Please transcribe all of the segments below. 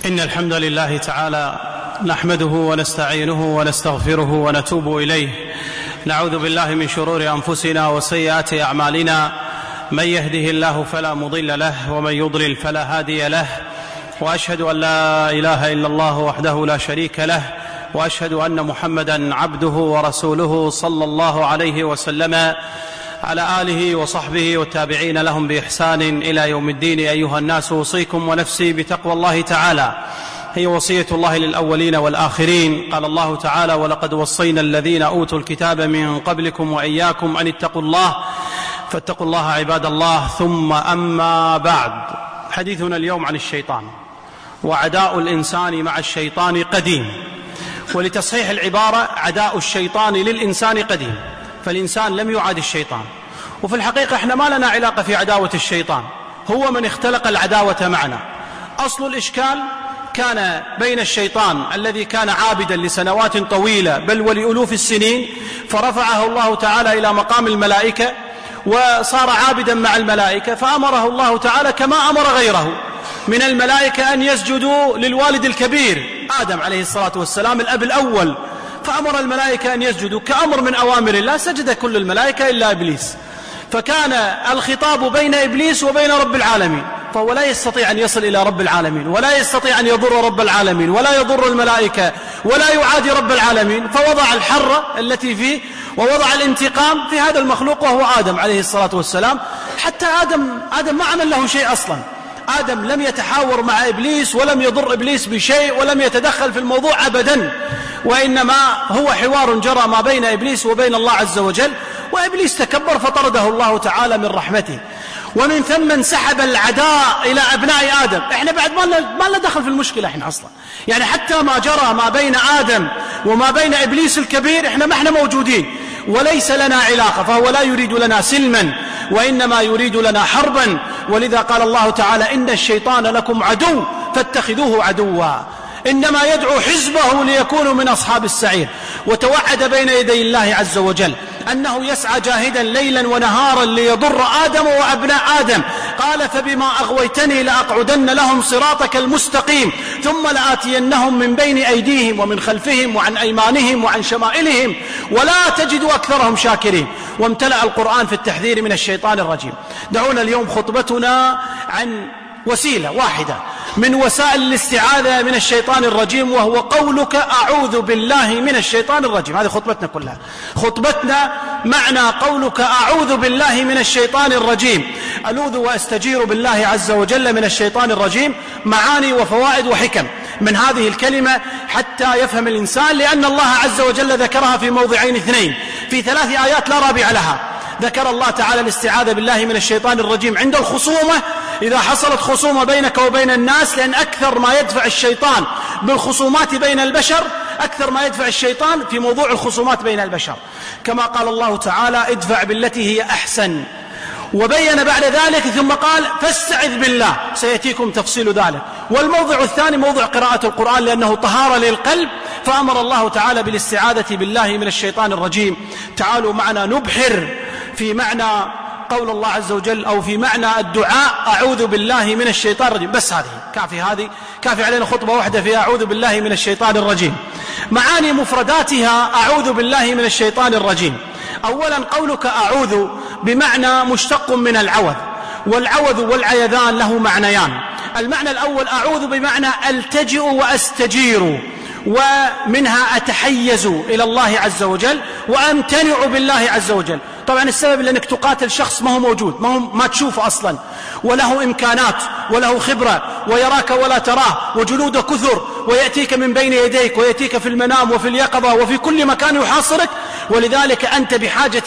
إن الحمد لله تعالى نحمده ونستعينه ونستغفره ونتوب إليه. نعوذ بالله من شرور أنفسنا وسيئات أعمالنا، من يهده الله فلا مضل له ومن يضلل فلا هادي له، وأشهد أن لا إله إلا الله وحده لا شريك له، وأشهد أن محمدًا عبده ورسوله صلى الله عليه وسلم على آله وصحبه والتابعين لهم بإحسان إلى يوم الدين. أيها الناس، أوصيكم ونفسي بتقوى الله تعالى، هي وصية الله للأولين والآخرين. قال الله تعالى: ولقد وصينا الذين أوتوا الكتاب من قبلكم وإياكم أن اتقوا الله، فاتقوا الله عباد الله. ثم أما بعد، حديثنا اليوم عن الشيطان، وعداء الإنسان مع الشيطان قديم. ولتصحيح العبارة، عداء الشيطان للإنسان قديم، فالإنسان لم يعاد الشيطان. وفي الحقيقة احنا ما لنا علاقة في عداوة الشيطان، هو من اختلق العداوة معنا. أصل الإشكال كان بين الشيطان الذي كان عابدا لسنوات طويلة بل ولألوف السنين، فرفعه الله تعالى إلى مقام الملائكة وصار عابدا مع الملائكة، فأمره الله تعالى كما أمر غيره من الملائكة أن يسجدوا للوالد الكبير آدم عليه الصلاة والسلام، الأب الأول، فأمر الملائكة أن يسجدوا كأمر من أوامر الله. سجد كل الملائكة إلا إبليس، فكان الخطاب بين إبليس وبين رب العالمين، فهو لا يستطيع أن يصل إلى رب العالمين، ولا يستطيع أن يضر رب العالمين، ولا يضر الملائكة، ولا يعادي رب العالمين. فوضع الحرة التي فيه ووضع الانتقام في هذا المخلوق وهو آدم عليه الصلاة والسلام. حتى آدم ما عمل له شيء أصلا. آدم لم يتحاور مع إبليس ولم يضر إبليس بشيء ولم يتدخل في الموضوع أبدا، وإنما هو حوار جرى ما بين إبليس وبين الله عز وجل، وإبليس تكبر فطرده الله تعالى من رحمته. ومن ثم انسحب العداء إلى أبناء آدم. إحنا بعد ما لنا دخل في المشكلة إحنا أصلا، يعني حتى ما جرى ما بين آدم وما بين إبليس الكبير إحنا ما إحنا موجودين، وليس لنا علاقة، فهو لا يريد لنا سلما وإنما يريد لنا حربا. ولذا قال الله تعالى: إن الشيطان لكم عدو فاتخذوه عدوا، إنما يدعو حزبه ليكونوا من أصحاب السعير. وتوعد بين يدي الله عز وجل أنه يسعى جاهدا ليلا ونهارا ليضر آدم وأبناء آدم. قال: فبما أغويتني لأقعدن لهم صراطك المستقيم ثم لآتينهم من بين أيديهم ومن خلفهم وعن أيمانهم وعن شمائلهم ولا تجد أكثرهم شاكرين. وامتلأ القرآن في التحذير من الشيطان الرجيم. دعونا اليوم خطبتنا عن وسيلة واحدة من وسائل الاستعاذة من الشيطان الرجيم، وهو قولك: أعوذ بالله من الشيطان الرجيم. هذه خطبتنا كلها، خطبتنا معنى قولك: أعوذ بالله من الشيطان الرجيم. ألوذ وأستجير بالله عز وجل من الشيطان الرجيم. معاني وفوائد وحكم من هذه الكلمة حتى يفهم الإنسان، لأن الله عز وجل ذكرها في موضعين اثنين، في 3 آيات لا رابع لها. ذكر الله تعالى الاستعاذة بالله من الشيطان الرجيم عند الخصومة، إذا حصلت خصومة بينك وبين الناس، لأن أكثر ما يدفع الشيطان بالخصومات بين البشر، أكثر ما يدفع الشيطان في موضوع الخصومات بين البشر، كما قال الله تعالى: ادفع بالتي هي أحسن. وبين بعد ذلك ثم قال: فاستعذ بالله، سيأتيكم تفصيل ذلك. والموضع الثاني موضع قراءة القرآن، لأنه طهارة للقلب، فأمر الله تعالى بالاستعاذة بالله من الشيطان الرجيم. تعالوا معنا نبحر في معنى قول الله عز وجل، أو في معنى الدعاء: أعوذ بالله من الشيطان الرجيم. بس هذه كافي علينا خطبة واحدة فيها أعوذ بالله من الشيطان الرجيم. معاني مفرداتها: أعوذ بالله من الشيطان الرجيم. أولا، قولك أعوذ بمعنى مشتق من العوذ، والعوذ والعيذان له معنيان. المعنى الأول: أعوذ بمعنى ألتجئ وأستجير، ومنها أتحيز إلى الله عز وجل وأمتنع بالله عز وجل. طبعا السبب لأنك تقاتل شخص ما هو موجود، ما تشوفه أصلا، وله إمكانات وله خبرة ويراك ولا تراه، وجنود كثر، ويأتيك من بين يديك ويأتيك في المنام وفي اليقظة وفي كل مكان يحاصرك. ولذلك أنت بحاجة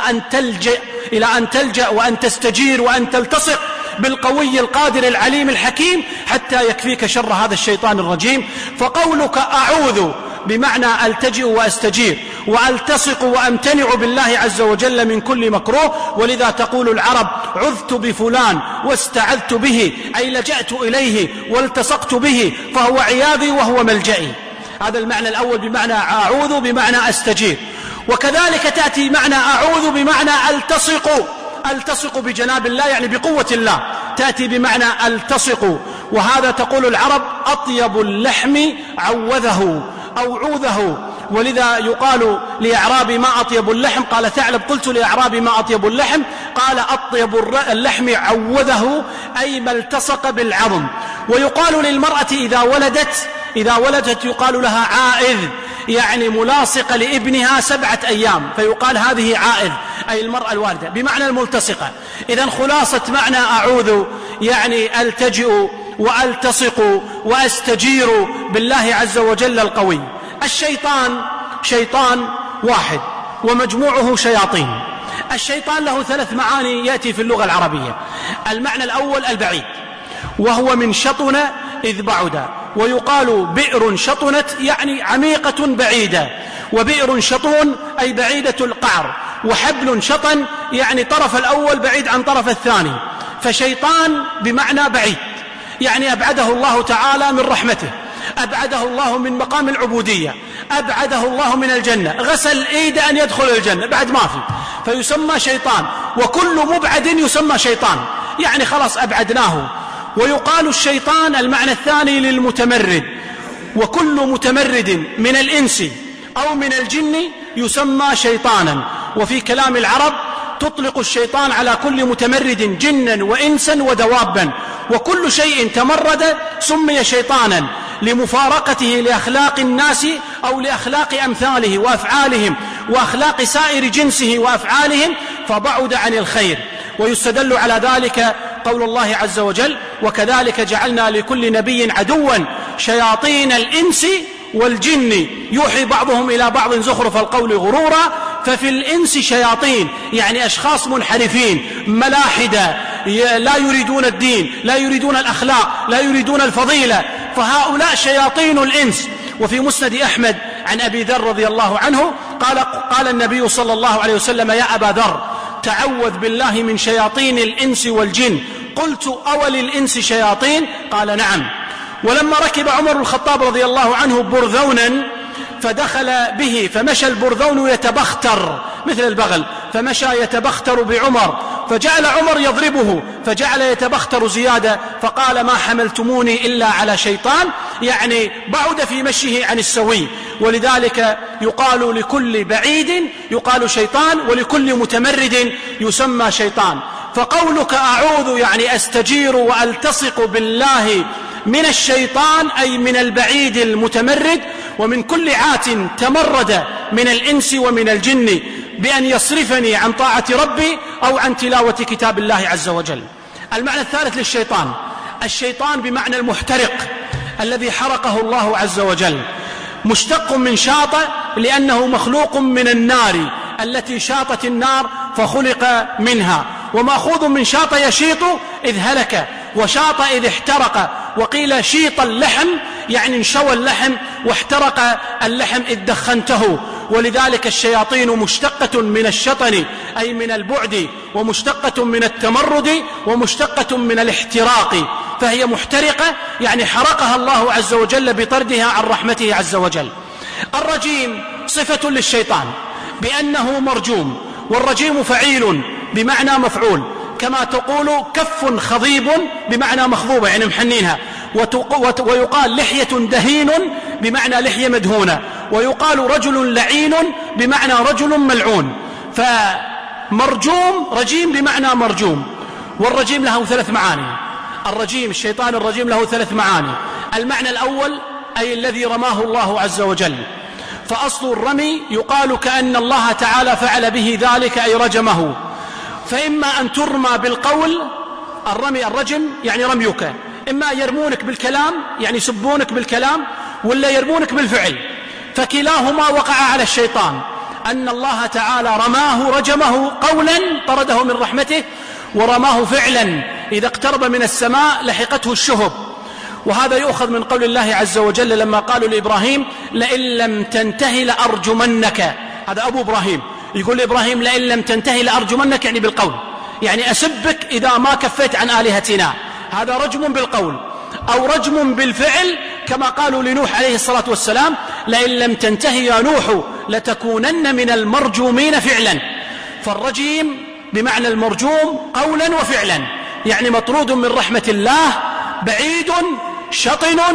إلى أن تلجأ وأن تستجير وأن تلتصق بالقوي القادر العليم الحكيم حتى يكفيك شر هذا الشيطان الرجيم. فقولك أعوذ بمعنى ألتجئ وأستجير وألتصق وأمتنع بالله عز وجل من كل مكروه. ولذا تقول العرب: عذت بفلان واستعذت به، أي لجأت إليه والتصقت به، فهو عياذي وهو ملجئي. هذا المعنى الأول بمعنى أعوذ بمعنى أستجير. وكذلك تأتي معنى أعوذ بمعنى ألتصق بجناب الله، يعني بقوة الله، تأتي بمعنى ألتصق. وهذا تقول العرب أطيب اللحم عوذه أو عوذه. ولذا يقال لأعرابي ما أطيب اللحم؟ قال ثعلب قلت لأعرابي ما أطيب اللحم؟ قال أطيب اللحم عوذه، أي ما التصق بالعظم. ويقال للمرأة إذا ولدت يقال لها عائذ، يعني ملاصقة لابنها 7 أيام، فيقال هذه عائذ أي المرأة الوالدة بمعنى الملتصقة. إذن خلاصة معنى أعوذ يعني ألتجئ وألتصق وأستجير بالله عز وجل القوي. الشيطان شيطان واحد ومجموعه شياطين. الشيطان له 3 معاني يأتي في اللغة العربية. المعنى الأول البعيد، وهو من شطن إذ بعد، ويقال بئر شطنت يعني عميقة بعيدة، وبئر شطون أي بعيدة القعر، وحبل شطن يعني طرف الأول بعيد عن طرف الثاني. فشيطان بمعنى بعيد، يعني أبعده الله تعالى من رحمته، أبعده الله من مقام العبودية، أبعده الله من الجنة، غسل إيد أن يدخل الجنة بعد ما فيسمى شيطان. وكل مبعد يسمى شيطان، يعني خلاص أبعدناه. ويقال الشيطان المعنى الثاني للمتمرد، وكل متمرد من الإنس أو من الجن يسمى شيطانا. وفي كلام العرب تطلق الشيطان على كل متمرد جنا وإنسا ودوابا، وكل شيء تمرد سمي شيطانا لمفارقته لأخلاق الناس أو لأخلاق أمثاله وأفعالهم وأخلاق سائر جنسه وأفعالهم، فبعد عن الخير. ويستدل على ذلك قول الله عز وجل: وكذلك جعلنا لكل نبي عدوا شياطين الإنس والجن يوحي بعضهم إلى بعض زخرف القول غرورا. ففي الإنس شياطين يعني أشخاص منحرفين ملاحدة لا يريدون الدين، لا يريدون الأخلاق، لا يريدون الفضيلة، فهؤلاء شياطين الإنس. وفي مسند أحمد عن أبي ذر رضي الله عنه قال النبي صلى الله عليه وسلم: يا أبا ذر تعوذ بالله من شياطين الإنس والجن. قلت: أول الإنس شياطين؟ قال: نعم. ولما ركب عمر الخطاب رضي الله عنه برذونا فدخل به، فمشى البرذون يتبختر مثل البغل، فمشى يتبختر بعمر، فجعل عمر يضربه، فجعل يتبختر زيادة، فقال: ما حملتموني إلا على شيطان، يعني بعد في مشيه عن السوي. ولذلك يقال لكل بعيد يقال شيطان، ولكل متمرد يسمى شيطان. فقولك أعوذ يعني أستجير وألتصق بالله من الشيطان أي من البعيد المتمرد، ومن كل عات تمرد من الإنس ومن الجن بأن يصرفني عن طاعة ربي أو عن تلاوة كتاب الله عز وجل. المعنى الثالث للشيطان: الشيطان بمعنى المحترق الذي حرقه الله عز وجل، مشتق من شاط لأنه مخلوق من النار التي شاطت النار فخلق منها، ومأخوذ من شاط يشيط إذ هلك، وشاط إذ احترق. وقيل شيط اللحم يعني انشوى اللحم، واحترق اللحم إذ دخنته. ولذلك الشياطين مشتقة من الشطن أي من البعد، ومشتقة من التمرد، ومشتقة من الاحتراق، فهي محترقة يعني حرقها الله عز وجل بطردها عن رحمته عز وجل. الرجيم صفة للشيطان بأنه مرجوم، والرجيم فعيل بمعنى مفعول، كما تقول كف خضيب بمعنى مخضوبة يعني محنينها، ويقال لحية دهين بمعنى لحية مدهونة، ويقال رجل لعين بمعنى رجل ملعون. فمرجوم رجيم بمعنى مرجوم. والرجيم له 3 معاني. الرجيم الشيطان الرجيم له 3 معاني. المعنى الأول أي الذي رماه الله عز وجل، فأصل الرمي يقال كأن الله تعالى فعل به ذلك أي رجمه. فإما أن ترمى بالقول، الرجم يعني رميك، إما يرمونك بالكلام يعني يسبونك بالكلام، ولا يرمونك بالفعل، فكلاهما وقع على الشيطان. أن الله تعالى رماه رجمه قولا طرده من رحمته، ورماه فعلا إذا اقترب من السماء لحقته الشهب. وهذا يؤخذ من قول الله عز وجل لما قالوا لإبراهيم: لئن لم تنتهي لأرجمنك. هذا أبو إبراهيم يقول لإبراهيم: لئن لم تنتهي لأرجمنك، يعني بالقول، يعني أسبك إذا ما كفيت عن آلهتنا. هذا رجم بالقول. أو رجم بالفعل كما قالوا لنوح عليه الصلاة والسلام: لئن لم تنتهي يا نوح لتكونن من المرجومين فعلا. فالرجيم بمعنى المرجوم قولا وفعلا، يعني مطرود من رحمة الله، بعيد شطن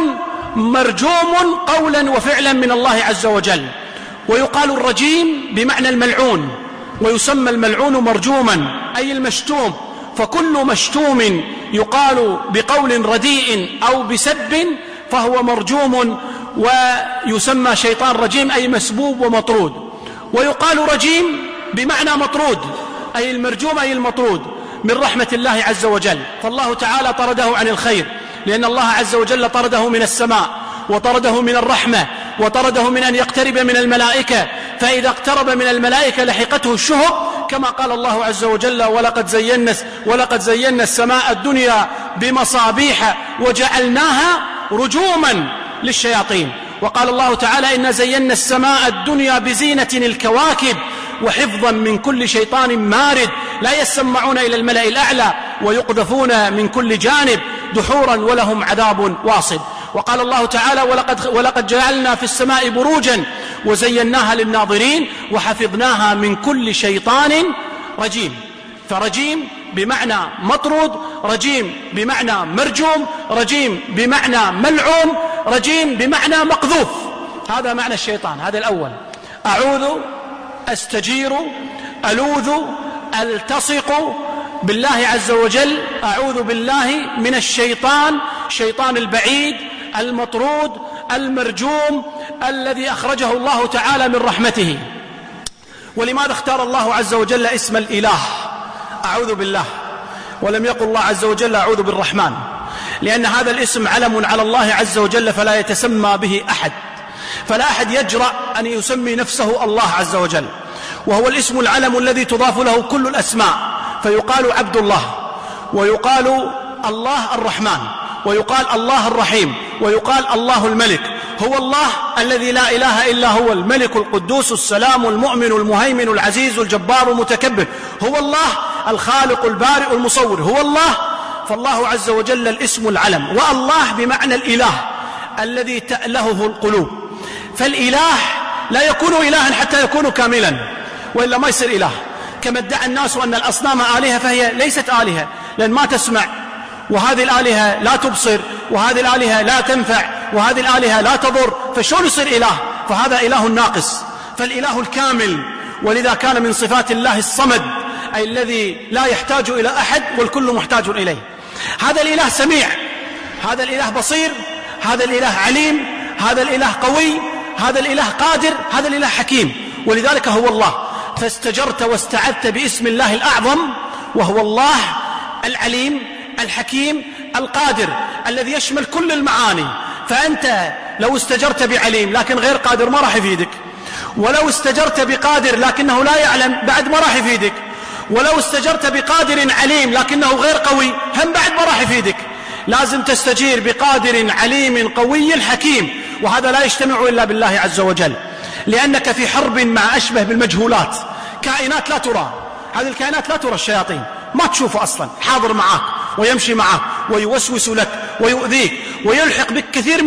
مرجوم قولا وفعلا من الله عز وجل. ويقال الرجيم بمعنى الملعون، ويسمى الملعون مرجوما أي المشتوم، فكل مشتوم يقال بقول رديء أو بسب فهو مرجوم، ويسمى شيطان رجيم أي مسبوب ومطرود. ويقال رجيم بمعنى مطرود أي المرجوم أي المطرود من رحمة الله عز وجل، فالله تعالى طرده عن الخير، لأن الله عز وجل طرده من السماء وطرده من الرحمة وطرده من أن يقترب من الملائكة، فإذا اقترب من الملائكة لحقته الشهب، كما قال الله عز وجل ولقد زينا السماء الدنيا بمصابيح وجعلناها رجوما للشياطين. وقال الله تعالى إنا زينا السماء الدنيا بزينة الكواكب وحفظا من كل شيطان مارد لا يسمعون إلى الملأ الأعلى ويقذفون من كل جانب دحورا ولهم عذاب واصب. وقال الله تعالى ولقد جعلنا في السماء بروجا وزيناها للناظرين وحفظناها من كل شيطان رجيم. فرجيم بمعنى مطرود، رجيم بمعنى مرجوم، رجيم بمعنى ملعون، رجيم بمعنى مقذوف. هذا معنى الشيطان. هذا الأول. أعوذ، أستجير، ألوذ، ألتصق بالله عز وجل، أعوذ بالله من الشيطان البعيد المطرود المرجوم الذي أخرجه الله تعالى من رحمته. ولماذا اختار الله عز وجل اسم الإله أعوذ بالله ولم يقل الله عز وجل أعوذ بالرحمن؟ لأن هذا الاسم علم على الله عز وجل فلا يتسمى به أحد، فلا أحد يجرأ أن يسمي نفسه الله عز وجل، وهو الاسم العلم الذي تضاف له كل الأسماء، فيقال عبد الله، ويقال الله الرحمن، ويقال الله الرحيم، ويقال الله الملك. هو الله الذي لا إله إلا هو الملك القدوس السلام المؤمن المهيمن العزيز الجبار المتكبر. هو الله الخالق البارئ المصور. هو الله. فالله عز وجل الاسم العلم. والله بمعنى الإله الذي تألهه القلوب. فالإله لا يكون إلها حتى يكون كاملا، وإلا ما يصير إله. كما ادعى الناس أن الأصنام آلهة فهي ليست آلهة، لأن ما تسمع، وهذه الآلهة لا تبصر، وهذه الآلهة لا تنفع، وهذه الآلهة لا تضر، فشون يصير إله؟ فهذا إله ناقص. فالإله الكامل، ولذا كان من صفات الله الصمد أي الذي لا يحتاج إلى أحد والكل محتاج إليه. هذا الإله سميع، هذا الإله بصير، هذا الإله عليم، هذا الإله قوي، هذا الإله قادر، هذا الإله حكيم. ولذلك هو الله. فاستجرت واستعذت باسم الله الأعظم، وهو الله العليم الحكيم القادر الذي يشمل كل المعاني. فأنت لو استجرت بعليم لكن غير قادر ما راح يفيدك، ولو استجرت بقادر لكنه لا يعلم بعد ما راح يفيدك، ولو استجرت بقادر عليم لكنه غير قوي هم بعد ما راح يفيدك. لازم تستجير بقادر عليم قوي حكيم، وهذا لا يجتمع إلا بالله عز وجل، لأنك في حرب مع أشبه بالمجهولات، كائنات لا ترى. هذه الكائنات لا ترى، الشياطين ما تشوفه أصلا، حاضر معك ويمشي معك ويوسوس لك ويؤذيك ويلحق بك كثير من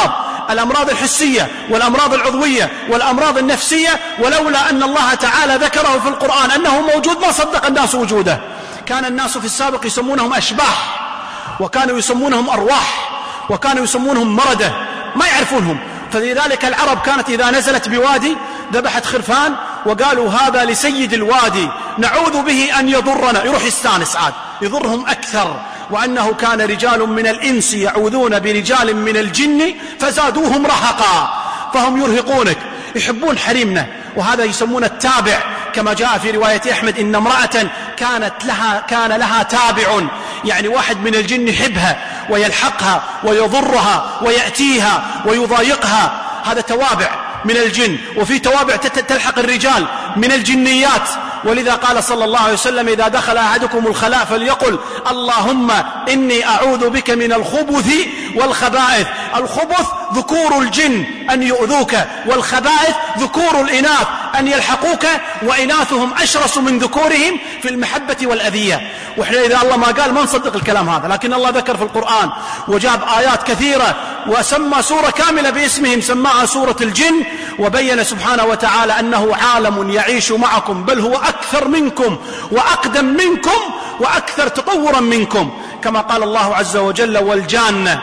الأمراض الحسية والأمراض العضوية والأمراض النفسية. ولولا أن الله تعالى ذكره في القرآن أنه موجود ما صدق الناس وجوده. كان الناس في السابق يسمونهم أشباح، وكانوا يسمونهم أرواح، وكانوا يسمونهم مردة، ما يعرفونهم. فلذلك العرب كانت إذا نزلت بوادي ذبحت خرفان وقالوا هذا لسيد الوادي نعوذ به أن يضرنا، يروح يستانس عاد يضرهم أكثر. وأنه كان رجال من الإنس يعوذون برجال من الجن فزادوهم رهقا، فهم يرهقونك، يحبون حريمنا. وهذا يسمون التابع، كما جاء في رواية أحمد إن امرأة كان لها تابع، يعني واحد من الجن يحبها ويلحقها ويضرها ويأتيها ويضايقها، هذا توابع من الجن. وفي توابع تلحق الرجال من الجنيات. ولذا قال صلى الله عليه وسلم إذا دخل أحدكم الخلاء فليقل اللهم إني أعوذ بك من الخبث والخبائث. الخبث ذكور الجن أن يؤذوك، والخبائث ذكور الإناث أن يلحقوك، وإناثهم أشرس من ذكورهم في المحبة والأذية. وإحنا إذا الله ما قال ما نصدق الكلام هذا، لكن الله ذكر في القرآن وجاب آيات كثيرة وسمى سورة كاملة باسمهم، سماها سورة الجن، وبين سبحانه وتعالى أنه عالم يعيش معكم بل هو أكثر منكم وأقدم منكم وأكثر تطورا منكم، كما قال الله عز وجل والجان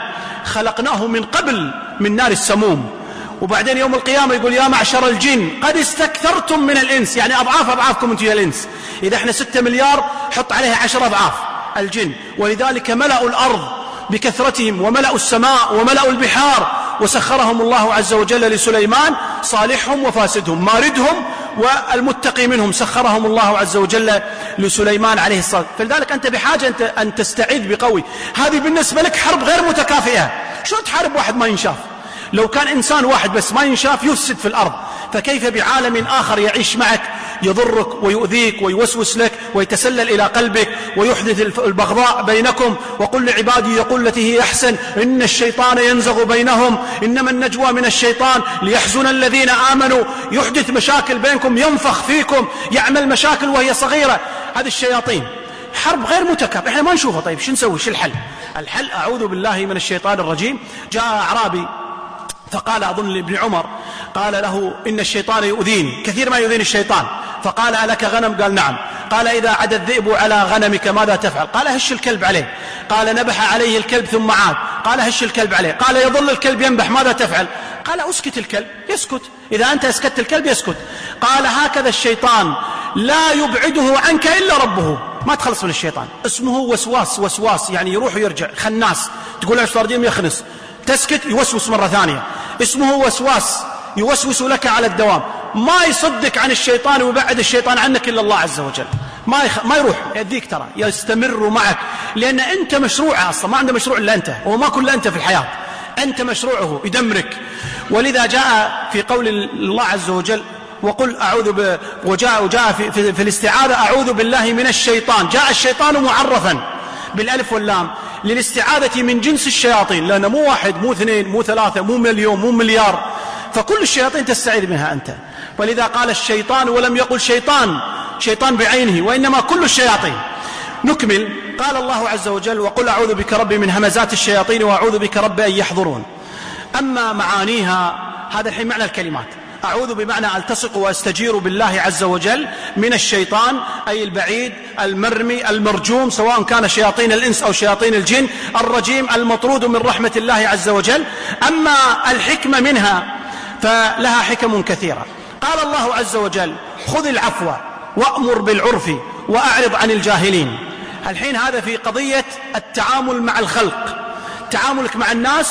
خلقناه من قبل من نار السموم. وبعدين يوم القيامة يقول يا معشر الجن قد استكثرتم من الإنس، يعني أضعافكم أنتم يا الإنس. إذا احنا 6 مليار حط عليها 10 أضعاف الجن، ولذلك ملأوا الأرض بكثرتهم وملأوا السماء وملأوا البحار، وسخرهم الله عز وجل لسليمان صالحهم وفاسدهم، ماردهم والمتقي منهم، سخرهم الله عز وجل لسليمان عليه الصلاة. فلذلك أنت بحاجة أن تستعيذ بقوي. هذه بالنسبة لك حرب غير متكافئة. شو تحارب واحد ما ينشاف؟ لو كان إنسان واحد بس ما ينشاف يفسد في الأرض، فكيف بعالم آخر يعيش معك يضرك ويؤذيك ويوسوس لك ويتسلل إلى قلبك ويحدث البغضاء بينكم. وقل لعبادي يقول التي هي أحسن إن الشيطان ينزغ بينهم إنما النجوى من الشيطان ليحزن الذين آمنوا، يحدث مشاكل بينكم، ينفخ فيكم، يعمل مشاكل وهي صغيرة. هذه الشياطين حرب غير متكافئة، احنا ما نشوفها. طيب شو نسوي؟ شو الحل؟ الحل أعوذ بالله من الشيطان الرجيم. جاء أعرابي فقال أظن لابن عمر، قال له إن الشيطان يؤذيني كثير ما يؤذيني الشيطان. فقال ألك غنم؟ قال نعم. قال إذا عاد الذئب على غنمك ماذا تفعل؟ قال هش الكلب عليه. قال نبح عليه الكلب ثم عاد. قال هش الكلب عليه. قال يظل الكلب ينبح ماذا تفعل؟ قال أسكت الكلب يسكت، إذا أنت أسكت الكلب يسكت. قال هكذا الشيطان لا يبعده عنك إلا ربه. ما تخلص من الشيطان، اسمه وسواس يعني يروح ويرجع، خناس. تقول له صار يخنس، تسكت يوسوس مرة ثانية. اسمه وسواس، يوسوس لك على الدوام. ما يصدك عن الشيطان ويبعد الشيطان عنك إلا الله عز وجل. ما يروح يديك، ترى يستمر معك، لأن أنت مشروعه أصلا، ما عنده مشروع إلا أنت، وما كل أنت في الحياة، أنت مشروعه يدمرك. ولذا جاء في قول الله عز وجل وقل أعوذ وجاء في الاستعاذة أعوذ بالله من الشيطان. جاء الشيطان معرفا بالألف واللام للاستعاذة من جنس الشياطين، لأن مو واحد مو اثنين مو ثلاثة مو مليون مو مليار، فكل الشياطين تستعيذ منها أنت. ولذا قال الشيطان ولم يقل شيطان بعينه، وإنما كل الشياطين. نكمل. قال الله عز وجل وقل أعوذ بك ربي من همزات الشياطين وأعوذ بك ربي أن يحضرون. أما معانيها، هذا الحين معنى الكلمات. أعوذ بمعنى ألتصق وأستجير بالله عز وجل من الشيطان، أي البعيد المرمي المرجوم، سواء كان شياطين الإنس أو شياطين الجن، الرجيم المطرود من رحمة الله عز وجل. أما الحكمة منها فلها حكم كثيرة. قال الله عز وجل خذ العفو وأمر بالعرف وأعرض عن الجاهلين. الحين هذا في قضية التعامل مع الخلق، تعاملك مع الناس.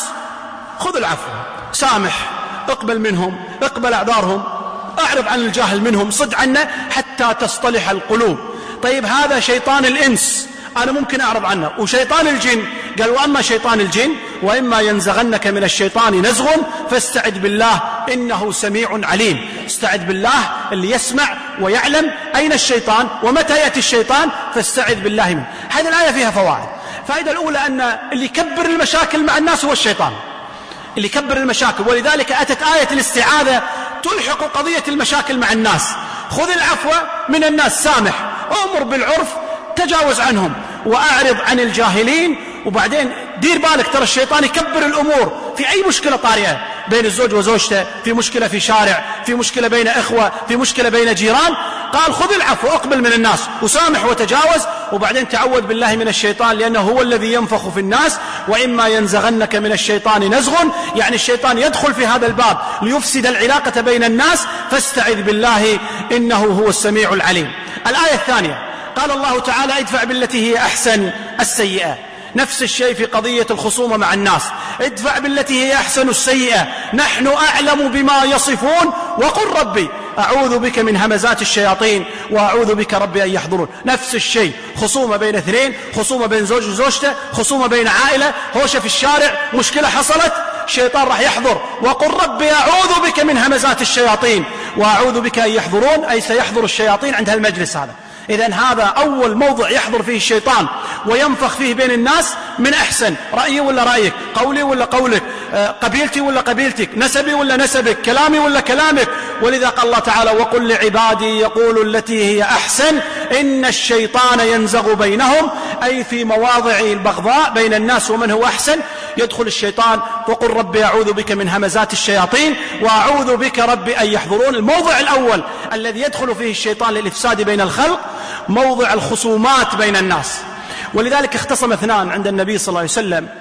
خذ العفو، سامح، اقبل منهم، اقبل أعذارهم، أعرض عن الجاهل منهم، صد عنه حتى تصطلح القلوب. طيب هذا شيطان الإنس أنا ممكن أعرض عنه. وشيطان الجن قال وأما شيطان الجن وإما ينزغنك من الشيطان نزغ فاستعذ بالله إنه سميع عليم. استعذ بالله اللي يسمع ويعلم أين الشيطان ومتى يأتي الشيطان، فاستعذ بالله منه. هذه الآية فيها فوائد. الفائدة الأولى أن اللي يكبر المشاكل مع الناس هو الشيطان، اللي يكبر المشاكل. ولذلك أتت آية الاستعاذة تلحق قضية المشاكل مع الناس. خذ العفو من الناس، سامح، أمر بالعرف، تجاوز عنهم، وأعرض عن الجاهلين. وبعدين دير بالك، ترى الشيطان يكبر الأمور في أي مشكلة طارئة بين الزوج وزوجته، في مشكلة في شارع، في مشكلة بين إخوة، في مشكلة بين جيران. قال خذ العفو، اقبل من الناس وسامح وتجاوز، وبعدين تعوذ بالله من الشيطان لأنه هو الذي ينفخ في الناس. وإما ينزغنك من الشيطان نزغ، يعني الشيطان يدخل في هذا الباب ليفسد العلاقة بين الناس، فاستعذ بالله إنه هو السميع العليم. الآية الثانية قال الله تعالى ادفع بالتي هي أحسن السيئة. نفس الشيء في قضية الخصومة مع الناس، ادفع بالتي هي أحسن السيئة، نحن أعلم بما يصفون وقل ربي أعوذ بك من همزات الشياطين وأعوذ بك ربي أن يحضرون. نفس الشيء، خصومة بين اثنين، خصومة بين زوج وزوجته، خصومة بين عائلة، هوشة في الشارع، مشكلة حصلت، الشيطان راح يحضر. وقل ربي أعوذ بك من همزات الشياطين وأعوذ بك أن يحضرون، أي سيحضر الشياطين عند هالمجلس هذا. إذن هذا أول موضع يحضر فيه الشيطان وينفخ فيه بين الناس. من أحسن، رأيي ولا رأيك، قولي ولا قولك، قبيلتي ولا قبيلتك، نسبي ولا نسبك، كلامي ولا كلامك. ولذا قال الله تعالى وقل لعبادي يقولوا التي هي أحسن إن الشيطان ينزغ بينهم، أي في مواضع البغضاء بين الناس ومن هو أحسن يدخل الشيطان. وقل ربي أعوذ بك من همزات الشياطين وأعوذ بك ربي أن يحضرون. الموضع الأول الذي يدخل فيه الشيطان للإفساد بين الخلق موضع الخصومات بين الناس. ولذلك اختصم اثنان عند النبي صلى الله عليه وسلم،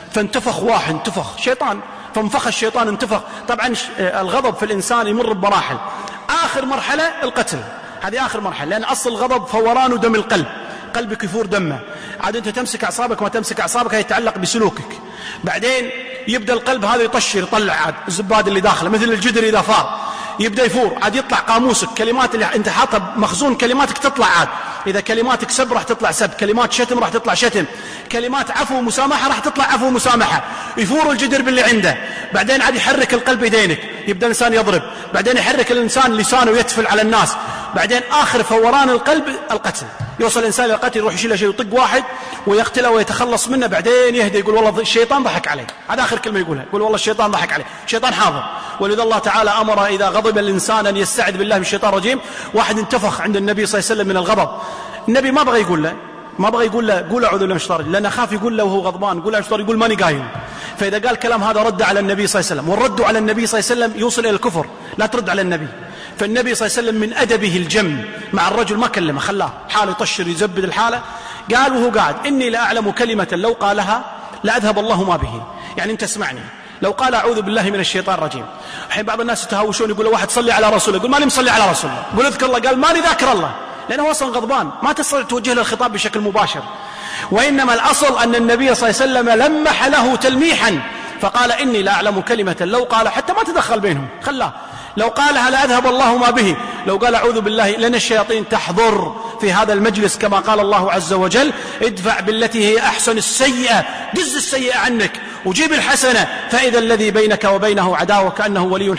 فانتفخ واحد، انتفخ شيطان، فانفخ الشيطان انتفخ. طبعا الغضب في الإنسان يمر بمراحل، آخر مرحلة القتل، هذه آخر مرحلة، لأن أصل الغضب فوران دم القلب، قلبك يفور دمه. عاد أنت تمسك أعصابك وما تمسك أعصابك، هي يتعلق بسلوكك. بعدين يبدأ القلب هذا يطشر، يطلع عاد الزباد اللي داخله مثل الجدر إذا فار، يبدأ يفور، عاد يطلع قاموسك، كلمات اللي أنت حاطها مخزون كلماتك تطلع عاد. إذا كلماتك سب راح تطلع سب، كلمات شتم راح تطلع شتم، كلمات عفو ومسامحة راح تطلع عفو ومسامحة. يفور الجدر باللي عنده. بعدين عاد يحرك القلب يدينك، يبدأ الإنسان يضرب. بعدين يحرك الإنسان لسانه يتفل على الناس. بعدين آخر فوران القلب القتل، يوصل الإنسان إلى القتل، يروح يشيل شيء ويطق واحد ويقتله ويتخلص منه. بعدين يهدى يقول والله الشيطان ضحك عليه، هذا آخر كلمة يقولها، يقول والله الشيطان ضحك عليه، الشيطان حاضر. ولذا الله تعالى أمر إذا غضب الإنسان أن يستعذ بالله من الشيطان الرجيم. واحد انتفخ عند النبي صلى الله عليه وسلم من الغضب، النبي ما بغى يقول له، قول أعوذ بالله من الشيطان الرجيم، لأنه خاف يقول له وهو غضبان، قول الشيطان، يقول ماني قايل. فإذا قال كلام هذا رد على النبي صلى الله عليه وسلم، والرد على النبي صلى الله عليه وسلم يوصل إلى الكفر، لا ترد على النبي. فالنبي صلى الله عليه وسلم من أدبه الجم مع الرجل ما كلمه، خلاه حاله يطشر يزبد الحالة. قال وهو قاعد إني لأعلم كلمة لو قالها لأذهب الله ما به. يعني أنت اسمعني، لو قال أعوذ بالله من الشيطان الرجيم، الحين بعض الناس يتهاوشون يقول واحد صلي على رسوله، يقول ماني مصلي على رسوله، يقول اذكر الله، قال ماني ذاكر الله، لأنه أصلا غضبان، ما تستطيع توجه له الخطاب بشكل مباشر. وإنما الأصل أن النبي صلى الله عليه وسلم لمح له تلميحا، فقال إني لأعلم كلمة لو قال، حتى ما تدخل بينهم، خلاه لو قالها لأذهب الله ما به. لو قال أعوذ بالله، لأن الشياطين تحضر في هذا المجلس كما قال الله عز وجل ادفع بالتي هي أحسن السيئة، جز السيئة عنك وجيب الحسنة، فإذا الذي بينك وبينه عداوة كأنه ولي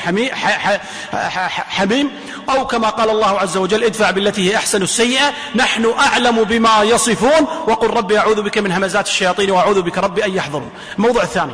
حميم. أو كما قال الله عز وجل ادفع بالتي هي أحسن السيئة نحن أعلم بما يصفون وقل ربي أعوذ بك من همزات الشياطين وأعوذ بك ربي أن يحضرون. الموضوع الثاني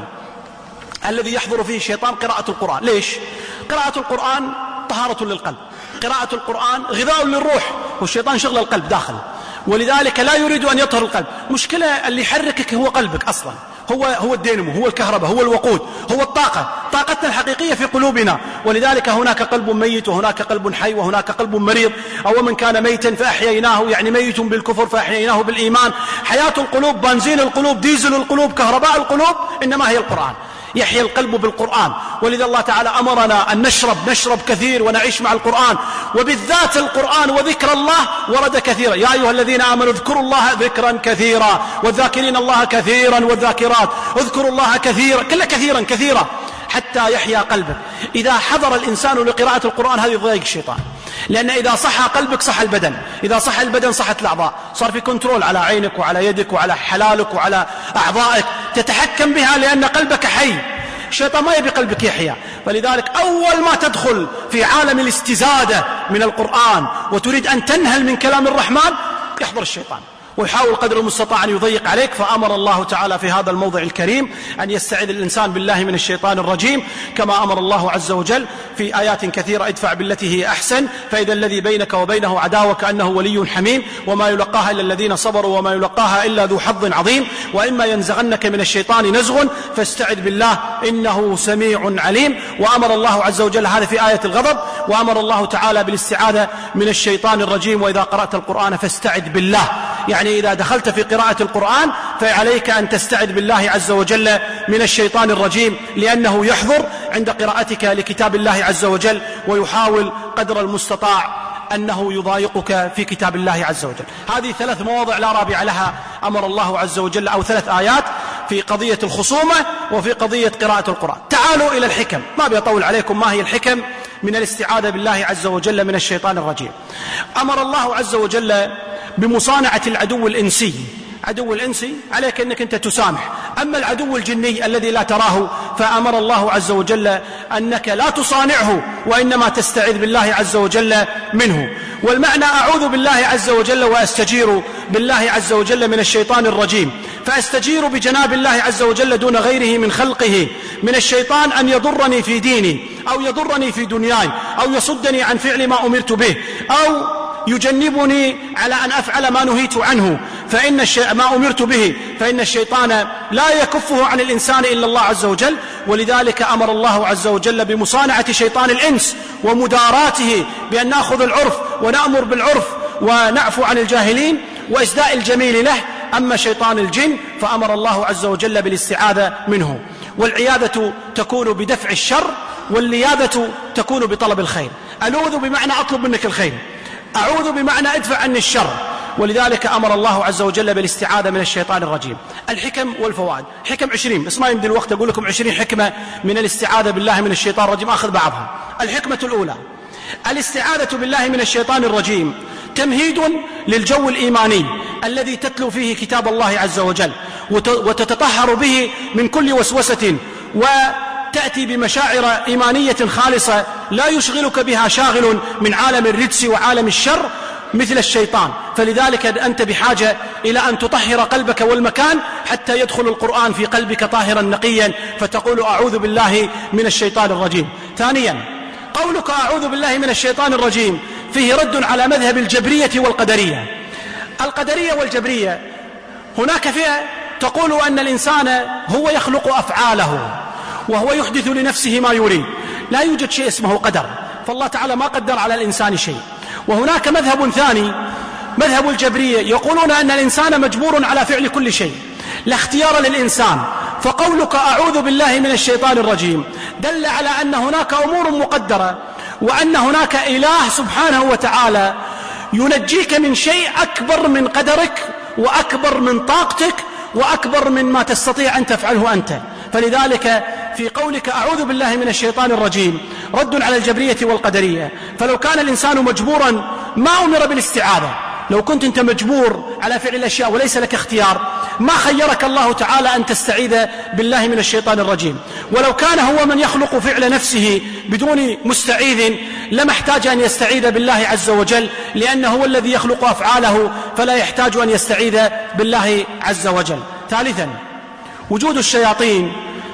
الذي يحضر فيه الشيطان قراءة القرآن. ليش؟ قراءة القرآن طهارة للقلب، قراءة القرآن غذاء للروح، والشيطان شغل القلب داخل، ولذلك لا يريد أن يطهر القلب. مشكلة اللي يحركك هو قلبك أصلا، هو الدينمو، هو الكهرباء، هو الوقود، هو الطاقة، طاقتنا الحقيقية في قلوبنا. ولذلك هناك قلب ميت وهناك قلب حي وهناك قلب مريض. أو من كان ميتا فأحييناه، يعني ميت بالكفر فأحييناه بالإيمان. حياة القلوب، بنزين القلوب، ديزل القلوب، كهرباء القلوب إنما هي القرآن، يحيى القلب بالقرآن. ولذا الله تعالى أمرنا أن نشرب كثير ونعيش مع القرآن، وبالذات القرآن وذكر الله ورد كثيرا. يا أيها الذين آمنوا اذكروا الله ذكرا كثيرا والذاكرين الله كثيرا والذاكرات، اذكروا الله كثيرا، كله كثيرا حتى يحيى قلبك. إذا حضر الإنسان لقراءة القرآن هذه ضيق الشيطان، لأن إذا صح قلبك صح البدن، إذا صح البدن صحت الأعضاء، صار في كنترول على عينك وعلى يدك وعلى حلالك وعلى أعضائك، تتحكم بها لأن قلبك حي. الشيطان ما يبي قلبك يحيى، فلذلك أول ما تدخل في عالم الاستزادة من القرآن وتريد أن تنهل من كلام الرحمن يحضر الشيطان ويحاول قدر المستطاع أن يضيق عليك. فأمر الله تعالى في هذا الموضع الكريم أن يستعيذ الإنسان بالله من الشيطان الرجيم، كما أمر الله عز وجل في آيات كثيرة ادفع بالتي هي أحسن فإذا الذي بينك وبينه عداوة كأنه ولي حميم وما يلقاها إلا الذين صبروا وما يلقاها إلا ذو حظ عظيم. وإما ينزغنك من الشيطان نزغ فاستعذ بالله إنه سميع عليم. وأمر الله عز وجل هذا في آية الغضب، وأمر الله تعالى بالاستعاذة من الشيطان الرجيم وإذا قرأت القرآن فاستعذ بالله، يعني إذا دخلت في قراءة القرآن فعليك أن تستعذ بالله عز وجل من الشيطان الرجيم، لأنه يحضر عند قراءتك لكتاب الله عز وجل ويحاول قدر المستطاع أنه يضايقك في كتاب الله عز وجل. هذه 3 مواضع لا رابع لها أمر الله عز وجل، أو 3 آيات في قضية الخصومة وفي قضية قراءة القرآن. تعالوا إلى الحكم، ما بيطول عليكم. ما هي الحكم من الاستعاذة بالله عز وجل من الشيطان الرجيم؟ أمر الله عز وجل بمصانعة العدو الإنسي. عدو الإنسي عليك أنك أنت تسامح، أما العدو الجني الذي لا تراه فأمر الله عز وجل أنك لا تصانعه وإنما تستعيذ بالله عز وجل منه. والمعنى أعوذ بالله عز وجل وأستجير بالله عز وجل من الشيطان الرجيم، فأستجير بجناب الله عز وجل دون غيره من خلقه من الشيطان أن يضرني في ديني أو يضرني في دنياي أو يصدني عن فعل ما أمرت به أو يجنبني على أن أفعل ما نهيت عنه ما أمرت به، فإن الشيطان لا يكفه عن الإنسان إلا الله عز وجل. ولذلك أمر الله عز وجل بمصانعة شيطان الإنس ومداراته بأن نأخذ العرف ونأمر بالعرف ونعفو عن الجاهلين وإسداء الجميل له أما شيطان الجن فأمر الله عز وجل بالاستعاذة منه. والعياذة تكون بدفع الشر، واللياذة تكون بطلب الخير. ألوذ بمعنى أطلب منك الخير، أعوذ بمعنى أدفع عني الشر، ولذلك أمر الله عز وجل بالاستعاذة من الشيطان الرجيم. الحكم والفوائد، حكم 20، بس ما يمدي الوقت أقول لكم 20 حكمة من الاستعاذة بالله من الشيطان الرجيم، أخذ بعضها. الحكمة الأولى: الاستعاذة بالله من الشيطان الرجيم تمهيد للجو الإيماني الذي تتلو فيه كتاب الله عز وجل وتتطهر به من كل وسوسة، وتأتي بمشاعر إيمانية خالصة لا يشغلك بها شاغل من عالم الرجس وعالم الشر مثل الشيطان. فلذلك أنت بحاجة إلى أن تطهر قلبك والمكان حتى يدخل القرآن في قلبك طاهرا نقيا، فتقول أعوذ بالله من الشيطان الرجيم. ثانيا، قولك أعوذ بالله من الشيطان الرجيم فيه رد على مذهب الجبرية والقدرية. القدرية والجبرية هناك فئة تقول أن الإنسان هو يخلق أفعاله وهو يحدث لنفسه ما يريد، لا يوجد شيء اسمه قدر، فالله تعالى ما قدر على الإنسان شيء. وهناك مذهب ثاني، مذهب الجبرية، يقولون أن الإنسان مجبور على فعل كل شيء، لا اختيار للإنسان. فقولك أعوذ بالله من الشيطان الرجيم دل على أن هناك أمور مقدرة، وأن هناك إله سبحانه وتعالى ينجيك من شيء أكبر من قدرك وأكبر من طاقتك وأكبر من ما تستطيع أن تفعله أنت. فلذلك في قولك أعوذ بالله من الشيطان الرجيم رد على الجبرية والقدرية. فلو كان الإنسان مجبورا ما أمر بالاستعاذة. لو كنت أنت مجبور على فعل الأشياء وليس لك اختيار ما خيرك الله تعالى أن تستعيذ بالله من الشيطان الرجيم. ولو كان هو من يخلق فعل نفسه بدون مستعيذ لما احتاج أن يستعيذ بالله عز وجل، لأنه هو الذي يخلق أفعاله فلا يحتاج أن يستعيذ بالله عز وجل. ثالثا، وجود الشياطين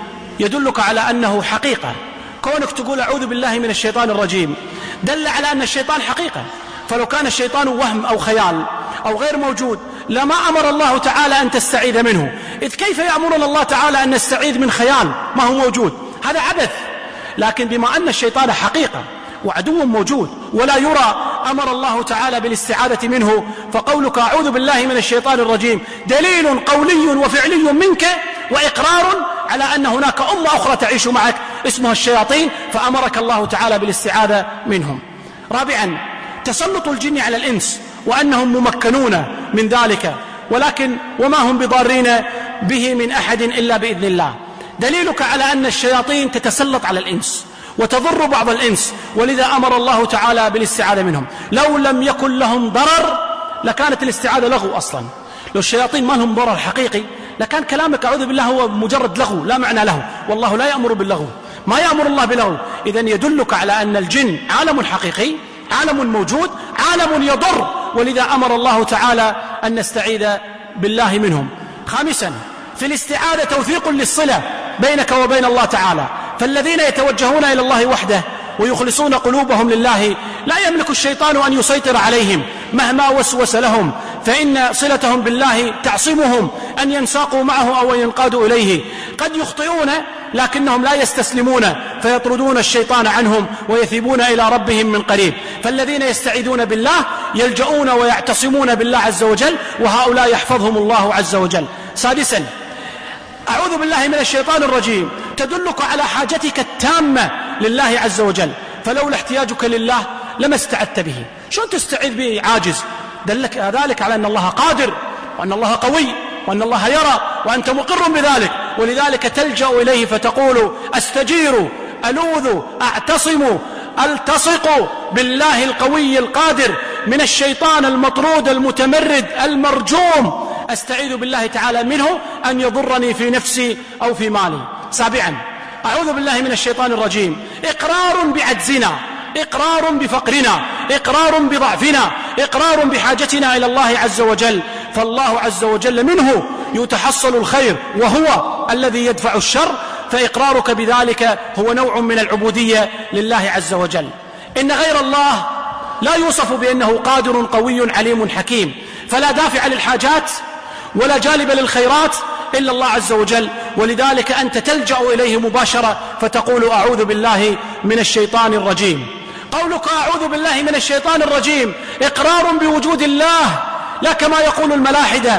يدلك على أنه حقيقة. كونك تقول أعوذ بالله من الشيطان الرجيم دل على أن الشيطان حقيقة. فلو كان الشيطان وهم أو خيال أو غير موجود لما أمر الله تعالى أن تستعيذ منه. إذ كيف يأمرنا الله تعالى أن نستعيذ من خيال ما هو موجود؟ هذا عبث. لكن بما أن الشيطان حقيقة وعدو موجود ولا يرى أمر الله تعالى بالاستعاذة منه. فقولك أعوذ بالله من الشيطان الرجيم دليل قولي وفعلي منك وإقرار على أن هناك أمة أخرى تعيش معك اسمها الشياطين، فأمرك الله تعالى بالاستعاذة منهم. رابعا، تسلط الجن على الإنس وأنهم ممكنون من ذلك، ولكن وما هم بضارين به من أحد إلا بإذن الله. دليلك على أن الشياطين تتسلط على الإنس وتضر بعض الإنس، ولذا أمر الله تعالى بالاستعاذة منهم. لو لم يكن لهم ضرر لكانت الاستعاذة لغو أصلا. لو الشياطين ما لهم ضرر حقيقي لكان كلامك أعوذ بالله هو مجرد لغو لا معنى له، والله لا يأمر باللغو، ما يأمر الله بلغو. إذن يدلك على أن الجن عالم حقيقي، عالم موجود، عالم يضر، ولذا أمر الله تعالى أن نستعيذ بالله منهم. خامسا، في الاستعاذة توثيق للصلة بينك وبين الله تعالى. فالذين يتوجهون إلى الله وحده ويخلصون قلوبهم لله لا يملك الشيطان أن يسيطر عليهم مهما وسوس لهم، فإن صلتهم بالله تعصمهم أن ينساقوا معه أو ينقادوا إليه. قد يخطئون لكنهم لا يستسلمون فيطردون الشيطان عنهم ويثيبون إلى ربهم من قريب. فالذين يستعيذون بالله يلجؤون ويعتصمون بالله عز وجل، وهؤلاء يحفظهم الله عز وجل. سادسا، أعوذ بالله من الشيطان الرجيم تدلك على حاجتك التامة لله عز وجل. فلولا احتياجك لله لما استعذت به. شلون تستعيذ به عاجز؟ دلك ذلك على أن الله قادر وأن الله قوي وأن الله يرى وأنت مقر بذلك، ولذلك تلجأ إليه فتقول أستجير، ألوذ، أعتصم، ألتصق بالله القوي القادر من الشيطان المطرود المتمرد المرجوم. أستعيذ بالله تعالى منه أن يضرني في نفسي أو في مالي. سابعا، أعوذ بالله من الشيطان الرجيم إقرار بعجزنا، إقرار بفقرنا، إقرار بضعفنا، إقرار بحاجتنا إلى الله عز وجل. فالله عز وجل منه يتحصل الخير وهو الذي يدفع الشر، فإقرارك بذلك هو نوع من العبودية لله عز وجل. إن غير الله لا يوصف بأنه قادر قوي عليم حكيم، فلا دافع للحاجات ولا جالب للخيرات إلا الله عز وجل، ولذلك أنت تلجأ إليه مباشرة فتقول أعوذ بالله من الشيطان الرجيم. قولك أعوذ بالله من الشيطان الرجيم إقرار بوجود الله، لا كما يقول الملاحدة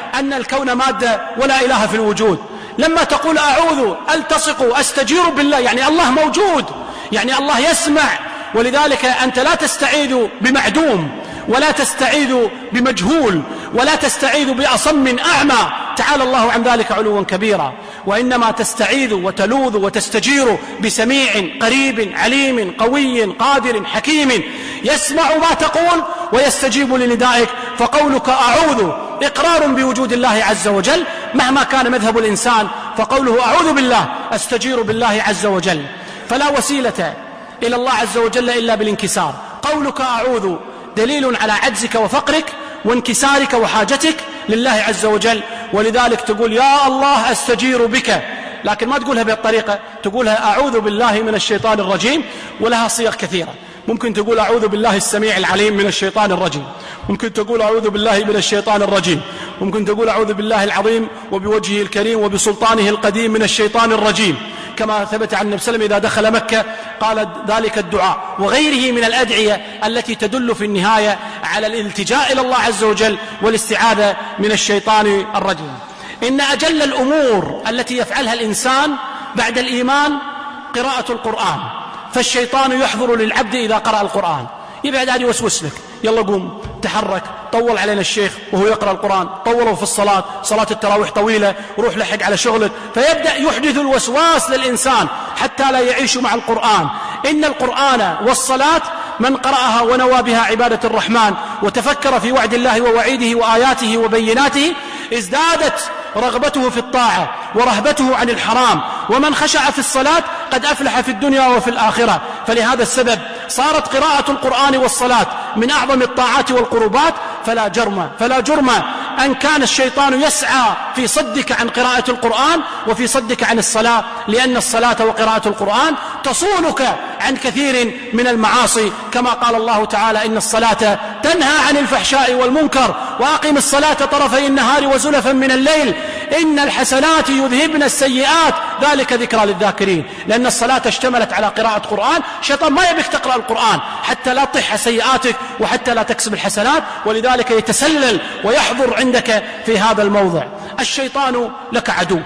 أن الكون مادة ولا إله في الوجود. لما تقول أعوذ، ألتصق، أستجير بالله، يعني الله موجود، يعني الله يسمع. ولذلك أنت لا تستعيذ بمعدوم، ولا تستعيذ بمجهول، ولا تستعيذ بأصم أعمى، تعالى الله عن ذلك علوا كبيرا، وإنما تستعيذ وتلوذ وتستجير بسميع قريب عليم قوي قادر حكيم يسمع ما تقول ويستجيب لندائك. فقولك أعوذ إقرار بوجود الله عز وجل مهما كان مذهب الإنسان، فقوله أعوذ بالله أستجير بالله عز وجل، فلا وسيلة إلى الله عز وجل إلا بالانكسار. قولك أعوذ دليل على عجزك وفقرك وانكسارك وحاجتك لله عز وجل، ولذلك تقول يا الله أستجير بك، لكن ما تقولها بالطريقة، تقولها أعوذ بالله من الشيطان الرجيم، ولها صيغ كثيرة. ممكن تقول أعوذ بالله السميع العليم من الشيطان الرجيم، ممكن تقول أعوذ بالله من الشيطان الرجيم، ممكن تقول أعوذ بالله العظيم وبوجهه الكريم وبسلطانه القديم من الشيطان الرجيم، كما ثبت عن النبي صلى الله عليه وسلم إذا دخل مكة قال ذلك الدعاء، وغيره من الأدعية التي تدل في النهاية على الالتجاء إلى الله عز وجل والاستعاذة من الشيطان الرجيم. إن أجل الأمور التي يفعلها الإنسان بعد الإيمان قراءة القرآن، فالشيطان يحضر للعبد إذا قرأ القرآن، يبعد عاد يوسوس لك، يلا قوم تحرك، طول علينا الشيخ وهو يقرأ القرآن، طولوا في الصلاة، صلاة التراويح طويلة، روح لحق على شغلك، فيبدأ يحدث الوسواس للإنسان حتى لا يعيش مع القرآن. إن القرآن والصلاة من قرأها ونوى بها عبادة الرحمن وتفكر في وعد الله ووعيده وآياته وبيناته ازدادت رغبته في الطاعة ورهبته عن الحرام، ومن خشع في الصلاة قد أفلح في الدنيا وفي الآخرة. فلهذا السبب صارت قراءة القرآن والصلاة من أعظم الطاعات والقربات، فلا جرم أن كان الشيطان يسعى في صدك عن قراءة القرآن وفي صدك عن الصلاة، لأن الصلاة وقراءة القرآن تصونك عن كثير من المعاصي، كما قال الله تعالى إن الصلاة تنهى عن الفحشاء والمنكر وأقم الصلاة طرفي النهار وزلفا من الليل إن الحسنات يذهبن السيئات ذلك ذكرى للذاكرين. لأن الصلاة اشتملت على قراءة قرآن، شيطان ما يبيك تقرأ القرآن حتى لا تطيح سيئاتك وحتى لا تكسب الحسنات، ولذلك يتسلل ويحضر عندك في هذا الموضع. الشيطان لك عدو،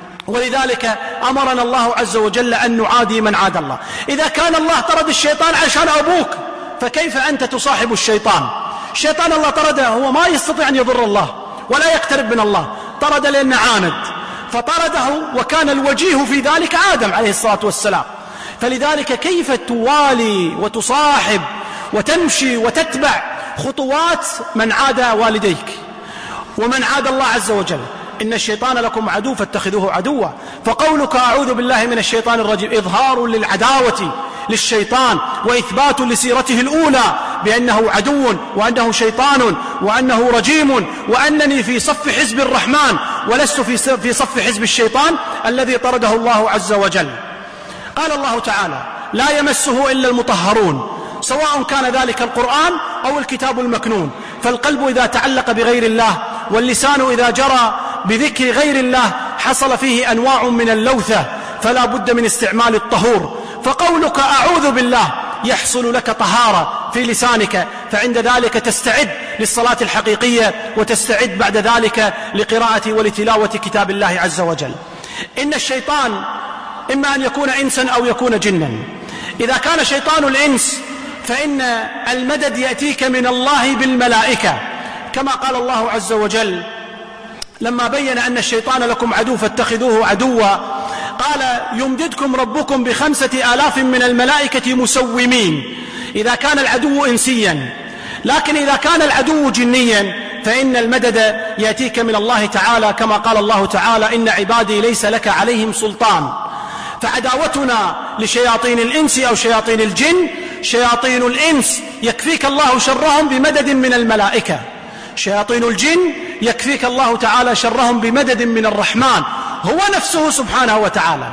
ولذلك أمرنا الله عز وجل أن نعادي من عاد الله. إذا كان الله طرد الشيطان عشان أبوك، فكيف أنت تصاحب الشيطان؟ الشيطان الله طرده، هو ما يستطيع أن يضر الله ولا يقترب من الله، طرد لأنه عاند، فطرده، وكان الوجيه في ذلك آدم عليه الصلاة والسلام. فلذلك كيف توالي وتصاحب وتمشي وتتبع خطوات من عاد والديك ومن عاد الله عز وجل؟ إن الشيطان لكم عدو فاتخذوه عدوا. فقولك أعوذ بالله من الشيطان الرجيم إظهار للعداوة للشيطان وإثبات لسيرته الأولى بأنه عدو وأنه شيطان وأنه رجيم، وأنني في صف حزب الرحمن ولست في صف حزب الشيطان الذي طرده الله عز وجل. قال الله تعالى لا يمسه إلا المطهرون، سواء كان ذلك القرآن أو الكتاب المكنون. فالقلب إذا تعلق بغير الله واللسان إذا جرى بذكر غير الله حصل فيه أنواع من اللوثة، فلا بد من استعمال الطهور. فقولك أعوذ بالله يحصل لك طهارة في لسانك، فعند ذلك تستعد للصلاة الحقيقية وتستعد بعد ذلك لقراءة ولتلاوة كتاب الله عز وجل. إن الشيطان إما أن يكون إنسا أو يكون جنا. إذا كان شيطان الإنس فإن المدد يأتيك من الله بالملائكة، كما قال الله عز وجل لما بين أن الشيطان لكم عدو فاتخذوه عدوا، قال يمددكم ربكم ب5,000 من الملائكة مسومين، إذا كان العدو إنسيا. لكن إذا كان العدو جنيا فإن المدد يأتيك من الله تعالى، كما قال الله تعالى إن عبادي ليس لك عليهم سلطان. فعداوتنا لشياطين الإنس أو شياطين الجن، شياطين الإنس يكفيك الله شرهم بمدد من الملائكة، شياطين الجن يكفيك الله تعالى شرهم بمدد من الرحمن هو نفسه سبحانه وتعالى.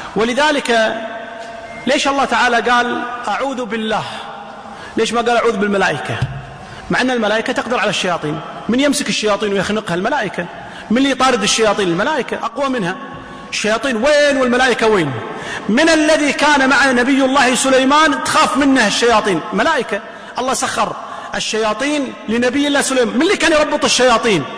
ولذلك ليش الله تعالى قال أعوذ بالله؟ ليش ما قال أعوذ بالملائكة؟ مع أن الملائكة تقدر على الشياطين. من يمسك الشياطين ويخنقها؟ الملائكة. من اللي يطارد الشياطين؟ الملائكة، أقوى منها. الشياطين وين والملائكة وين؟ من الذي كان مع نبي الله سليمان تخاف منه الشياطين؟ ملائكة. الله سخر الشياطين لنبي الله سليمان. من اللي كان يربط الشياطين؟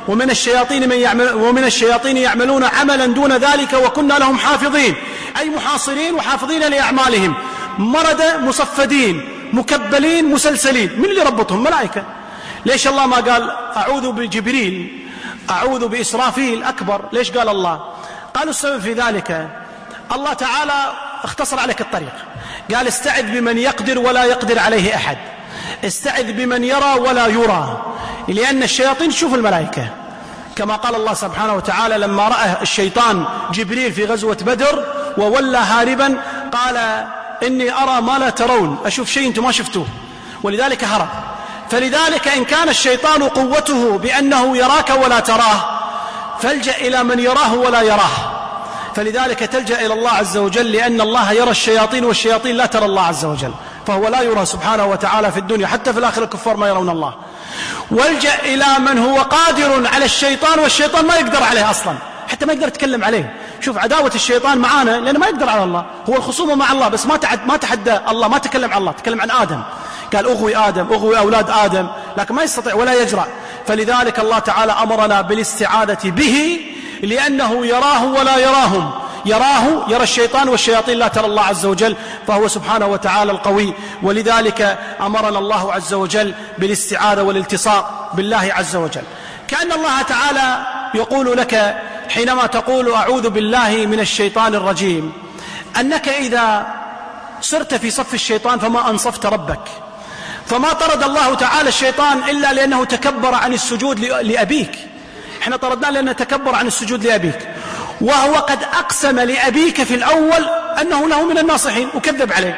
ومن الشياطين يعملون عملا دون ذلك وكنا لهم حافظين، أي محاصرين وحافظين لأعمالهم، مردة مصفدين مكبلين مسلسلين. من اللي ربطهم؟ ملائكة. ليش الله ما قال أعوذ بجبريل، أعوذ بإسرافيل أكبر؟ ليش قال الله؟ قالوا السبب في ذلك الله تعالى اختصر عليك الطريق، قال استعذ بمن يقدر ولا يقدر عليه أحد، استعذ بمن يرى ولا يرى، لأن الشياطين تشوف الملائكة، كما قال الله سبحانه وتعالى لما رأى الشيطان جبريل في غزوة بدر وولى هاربا قال إني أرى ما لا ترون، أشوف شيء أنتم ما شفتوه، ولذلك هرب. فلذلك إن كان الشيطان قوته بأنه يراك ولا تراه فالجأ إلى من يراه ولا يراه، فلذلك تلجأ إلى الله عز وجل، لأن الله يرى الشياطين والشياطين لا ترى الله عز وجل، فهو لا يرى سبحانه وتعالى في الدنيا، حتى في الآخرة الكفار ما يرون الله. والجأ إلى من هو قادر على الشيطان والشيطان ما يقدر عليه أصلا، حتى ما يقدر يتكلم عليه. شوف عداوة الشيطان معانا لأنه ما يقدر على الله، هو الخصومة مع الله بس ما تحدى الله، ما تكلم عن الله، تكلم عن آدم، قال أغوي آدم، أغوي أولاد آدم، لكن ما يستطيع ولا يجرأ. فلذلك الله تعالى أمرنا بالاستعاذة به، لأنه يراه ولا يراهم، يرى الشيطان والشياطين لا ترى الله عز وجل، فهو سبحانه وتعالى القوي. ولذلك أمرنا الله عز وجل بالاستعاذة والالتصاق بالله عز وجل. كأن الله تعالى يقول لك حينما تقول أعوذ بالله من الشيطان الرجيم، أنك إذا صرت في صف الشيطان فما أنصفت ربك، فما طرد الله تعالى الشيطان إلا لأنه تكبر عن السجود لأبيك. احنا طردناه لأنه تكبر عن السجود لأبيك، وهو قد أقسم لأبيك في الأول أنه له من الناصحين وكذب عليه.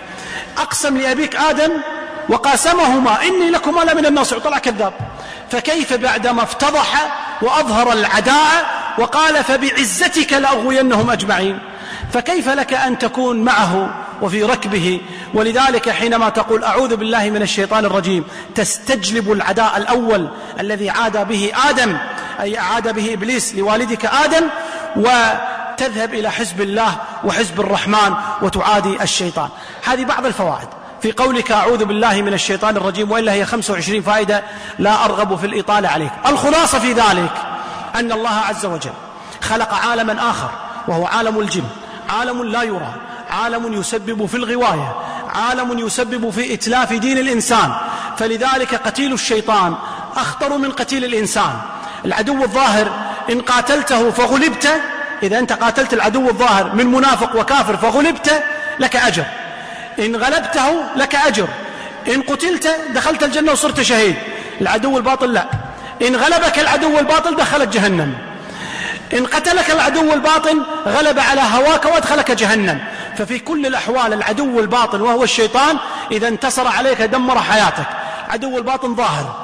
أقسم لأبيك آدم وقاسمهما إني لكما لمن الناصحين، وطلع كذاب. فكيف بعدما افتضح وأظهر العداء وقال فبعزتك لأغوينهم أجمعين، فكيف لك أن تكون معه وفي ركبه؟ ولذلك حينما تقول أعوذ بالله من الشيطان الرجيم تستجلب العداء الأول الذي عاد به آدم، أي عاد به إبليس لوالدك آدم، وتذهب إلى حزب الله وحزب الرحمن وتعادي الشيطان. هذه بعض الفوائد في قولك أعوذ بالله من الشيطان الرجيم، وإلا هي 25 فائدة لا أرغب في الإطالة عليك. الخلاصة في ذلك أن الله عز وجل خلق عالما آخر وهو عالم الجن، عالم لا يرى، عالم يسبب في الغواية، عالم يسبب في إتلاف دين الإنسان. فلذلك قتيل الشيطان أخطر من قتيل الإنسان. العدو الظاهر إن قاتلته فغلبت، إذا أنت قاتلت العدو الظاهر من منافق وكافر فغلبت لك أجر، إن غلبته لك أجر، إن قتلت دخلت الجنة وصرت شهيد. العدو الباطل لا، إن غلبك العدو الباطل دخلت جهنم، إن قتلك العدو الباطن غلب على هواك وادخلك جهنم. ففي كل الأحوال العدو الباطن وهو الشيطان إذا انتصر عليك دمر حياتك. عدو الباطن ظاهر،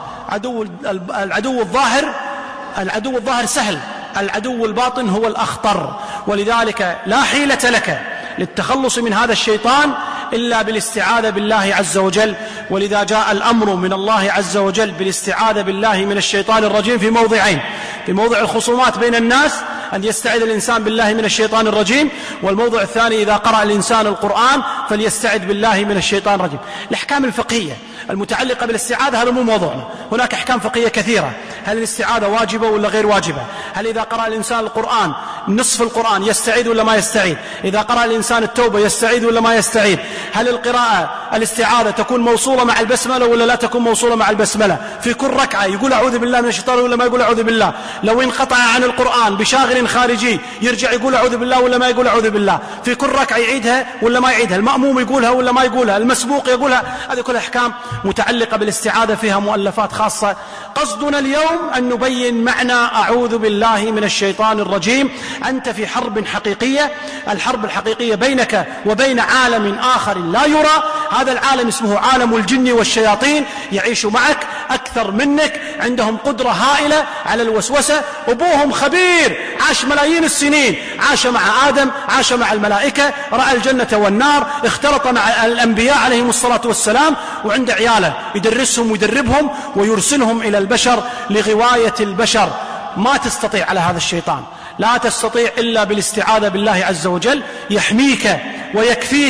العدو الظاهر سهل، العدو الباطن هو الأخطر. ولذلك لا حيلة لك للتخلص من هذا الشيطان إلا بالاستعاذة بالله عز وجل. ولذا جاء الأمر من الله عز وجل بالاستعاذة بالله من الشيطان الرجيم في موضعين: في موضع الخصومات بين الناس أن يستعذ الإنسان بالله من الشيطان الرجيم، والموضع الثاني إذا قرأ الإنسان القرآن فليستعذ بالله من الشيطان الرجيم. الأحكام الفقهية المتعلقة بالاستعاذة هذا مو موضوعنا، هناك أحكام فقهية كثيرة. هل الاستعاذة واجبة ولا غير واجبة؟ هل إذا قرأ الإنسان القرآن نصف القرآن يستعيذ ولا ما يستعيذ؟ إذا قرأ الإنسان التوبة يستعيذ ولا ما يستعيذ؟ هل القراءة الاستعاذة تكون موصولة مع البسملة ولا لا تكون موصولة مع البسملة؟ في كل ركعة يقول أعوذ بالله من الشيطان ولا ما يقول أعوذ بالله؟ لو انقطع عن القرآن بشاغل خارجي يرجع يقول أعوذ بالله ولا ما يقول أعوذ بالله؟ في كل ركعة يعيدها ولا ما يعيدها؟ المأموم يقولها ولا ما يقولها؟ المسبوق يقولها؟ هذه كلها أحكام متعلقة بالاستعاذة، فيها مؤلفات خاصة. قصدنا اليوم أن نبين معنى أعوذ بالله من الشيطان الرجيم. أنت في حرب حقيقية، الحرب الحقيقية بينك وبين عالم آخر لا يرى. هذا العالم اسمه عالم الجن والشياطين، يعيش معك أكثر منك، عندهم قدرة هائلة على الوسوسة. أبوهم خبير، عاش ملايين السنين، عاش مع آدم، عاش مع الملائكة، رأى الجنة والنار، اختلط مع الأنبياء عليهم الصلاة والسلام، وعند عياله يدرسهم ويدربهم ويرسلهم إلى البشر لغواية البشر. ما تستطيع على هذا الشيطان، لا تستطيع إلا بالاستعاذة بالله عز وجل، يحميك ويكفيك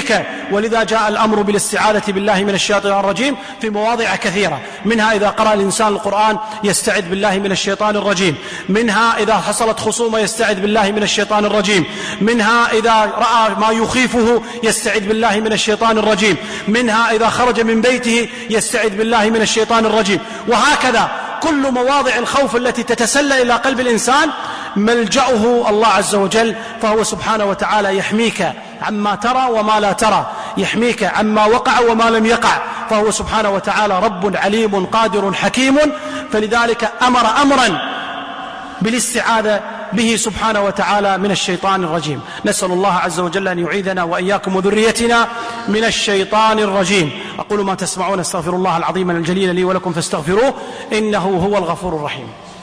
ولذا جاء الأمر بالاستعاذة بالله من الشيطان الرجيم في مواضع كثيرة، منها إذا قرأ الإنسان القرآن يستعذ بالله من الشيطان الرجيم، منها إذا حصلت خصومة يستعذ بالله من الشيطان الرجيم، منها إذا رأى ما يخيفه يستعذ بالله من الشيطان الرجيم، منها إذا خرج من بيته يستعذ بالله من الشيطان الرجيم. وهكذا كل مواضع الخوف التي تتسلل إلى قلب الإنسان ملجأه الله عز وجل، فهو سبحانه وتعالى يحميك عما ترى وما لا ترى، يحميك عما وقع وما لم يقع، فهو سبحانه وتعالى رب عليم قادر حكيم. فلذلك أمرا بالاستعاذة به سبحانه وتعالى من الشيطان الرجيم. نسأل الله عز وجل أن يعيذنا وإياكم وذريتنا من الشيطان الرجيم. أقول ما تسمعون، استغفر الله العظيم الجليل لي ولكم فاستغفروه إنه هو الغفور الرحيم.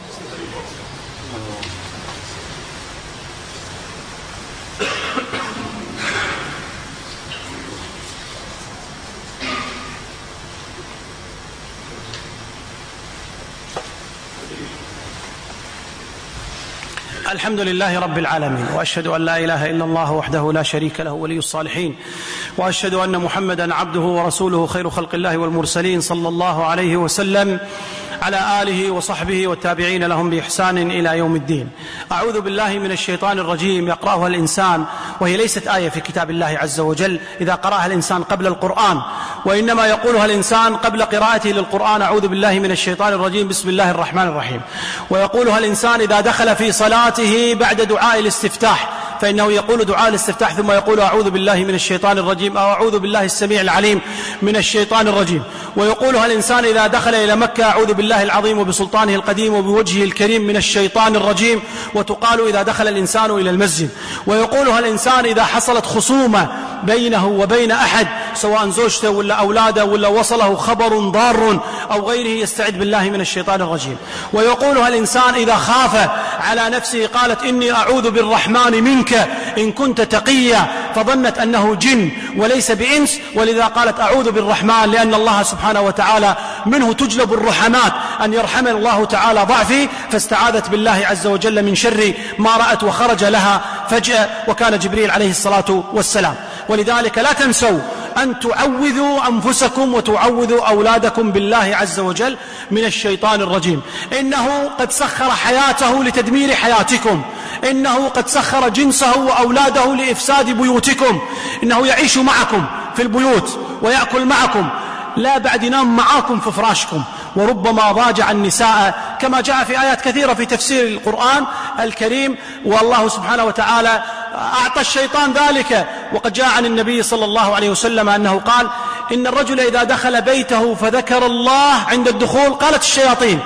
الحمد لله رب العالمين، وأشهد أن لا إله إلا الله وحده لا شريك له ولي الصالحين، وأشهد أن محمدا عبده ورسوله خير خلق الله والمرسلين صلى الله عليه وسلم على آله وصحبه والتابعين لهم بإحسان إلى يوم الدين. أعوذ بالله من الشيطان الرجيم يقرأها الإنسان، وهي ليست آية في كتاب الله عز وجل إذا قرأها الإنسان قبل القرآن، وإنما يقولها الإنسان قبل قراءته للقرآن: أعوذ بالله من الشيطان الرجيم بسم الله الرحمن الرحيم. ويقولها الإنسان إذا دخل في صلاته بعد دعاء الاستفتاح، فإنه يقول دعاء الاستفتاح ثم يقول: أعوذ بالله من الشيطان الرجيم، أو أعوذ بالله السميع العليم من الشيطان الرجيم. ويقولها الإنسان إذا دخل إلى مكة: أعوذ بالله العظيم وبسلطانه القديم وبوجهه الكريم من الشيطان الرجيم. وتقال إذا دخل الإنسان إلى المسجد. ويقولها الإنسان إذا حصلت خصومة بينه وبين أحد، سواء زوجته ولا أولاده ولا وصله خبر ضار أو غيره، يستعذ بالله من الشيطان الرجيم. ويقولها الإنسان إذا خاف على نفسه قالت: إني أعوذ بالرحمن منك إن كنت تقيا، فظنت أنه جن وليس بإنس، ولذا قالت: أعوذ بالرحمن، لأن الله سبحانه وتعالى منه تجلب الرحمات، أن يرحم الله تعالى ضعفي، فاستعاذت بالله عز وجل من شر ما رأت وخرج لها فجأة، وكان جبريل عليه الصلاة والسلام. ولذلك لا تنسوا أن تعوذوا أنفسكم وتعوذوا أولادكم بالله عز وجل من الشيطان الرجيم. إنه قد سخر حياته لتدمير حياتكم، إنه قد سخر جنسه وأولاده لإفساد بيوتكم، إنه يعيش معكم في البيوت ويأكل معكم، لا بعد ينام معاكم في فراشكم، وربما ضاجع النساء، كما جاء في آيات كثيرة في تفسير القرآن الكريم. والله سبحانه وتعالى أعطى الشيطان ذلك. وقد جاء عن النبي صلى الله عليه وسلم أنه قال: إن الرجل إذا دخل بيته فذكر الله عند الدخول قالت الشياطين: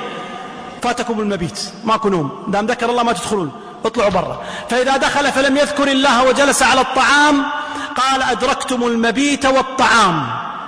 فاتكم المبيت، ماكو نوم، دام ذكر الله ما تدخلون، اطلعوا برا. فإذا دخل فلم يذكر الله وجلس على الطعام قال: أدركتم المبيت والطعام.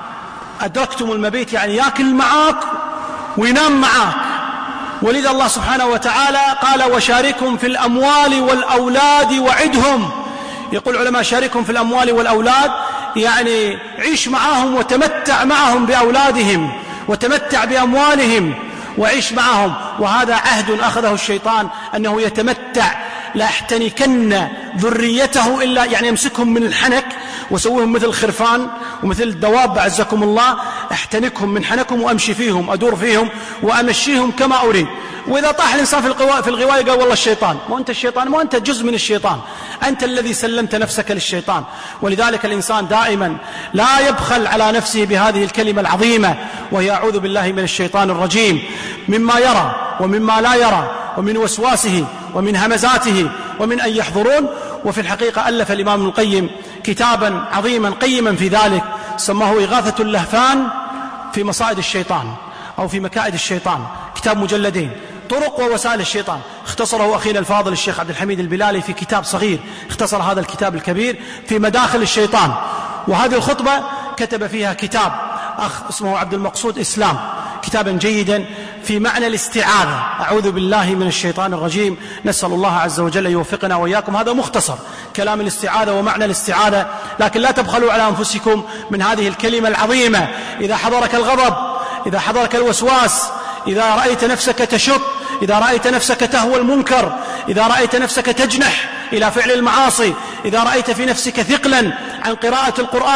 أدركتم المبيت يعني يأكل معك وينام معك. ولذا الله سبحانه وتعالى قال: وشاركهم في الأموال والأولاد وعدهم. يقول العلماء: شاركهم في الأموال والأولاد يعني عيش معهم وتمتع معهم بأولادهم وتمتع بأموالهم وعيش معهم. وهذا عهد أخذه الشيطان أنه يتمتع، لا احتنكن ذريته إلا يعني يمسكهم من الحنك وسويهم مثل الخرفان ومثل الدواب عزكم الله، احتنكهم من حنكهم وأمشي فيهم، أدور فيهم وأمشيهم كما أريد. وإذا طاح الإنسان في الغواية قال: والله الشيطان. ما أنت الشيطان، ما أنت جزء من الشيطان، أنت الذي سلمت نفسك للشيطان. ولذلك الإنسان دائما لا يبخل على نفسه بهذه الكلمة العظيمة، وهي: أعوذ بالله من الشيطان الرجيم، مما يرى ومما لا يرى، ومن وسواسه ومن همزاته ومن أن يحضرون. وفي الحقيقة ألف الإمام ابن القيم كتابا عظيما قيما في ذلك، سماه إغاثة اللهفان في مصائد الشيطان أو في مكائد الشيطان، كتاب مجلدين، طرق ووسائل الشيطان. اختصره أخينا الفاضل الشيخ عبد الحميد البلالي في كتاب صغير، اختصر هذا الكتاب الكبير في مداخل الشيطان. وهذه الخطبة كتب فيها كتاب أخ اسمه عبد المقصود إسلام، كتابا جيدا في معنى الاستعاذة. أعوذ بالله من الشيطان الرجيم. نسأل الله عز وجل أن يوفقنا وإياكم. هذا مختصر كلام الاستعاذة ومعنى الاستعاذة، لكن لا تبخلوا على أنفسكم من هذه الكلمة العظيمة. إذا حضرك الغضب، إذا حضرك الوسواس، إذا رأيت نفسك تشك، إذا رأيت نفسك تهوى المنكر، إذا رأيت نفسك تجنح إلى فعل المعاصي، إذا رأيت في نفسك ثقلا عن قراءة القرآن،